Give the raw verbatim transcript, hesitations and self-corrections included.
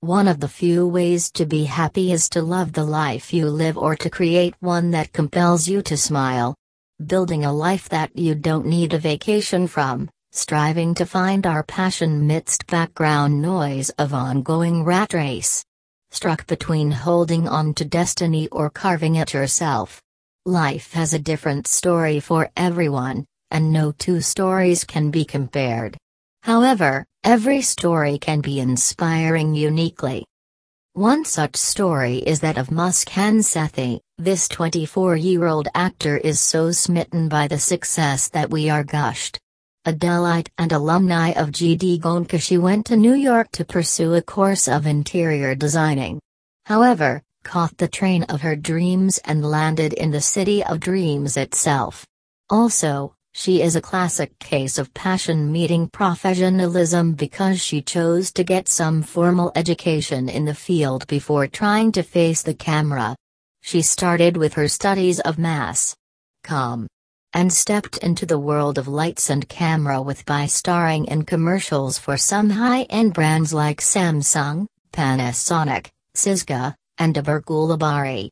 One of the few ways to be happy is to love the life you live or to create one that compels you to smile. Building a life that you don't need a vacation from, striving to find our passion midst background noise of ongoing rat race. Struck between holding on to destiny or carving it yourself. Life has a different story for everyone, and no two stories can be compared. However, every story can be inspiring uniquely. One such story is that of Muskan Sethi. This twenty-four-year-old actor is so smitten by the success that we are gushed. A Delite and alumni of G D Gonka, she went to New York to pursue a course of interior designing. However, caught the train of her dreams and landed in the city of dreams itself. Also, she is a classic case of passion meeting professionalism because she chose to get some formal education in the field before trying to face the camera. She started with her studies of mass comm and stepped into the world of lights and camera with by starring in commercials for some high-end brands like Samsung, Panasonic, Syska, and Abergulabari.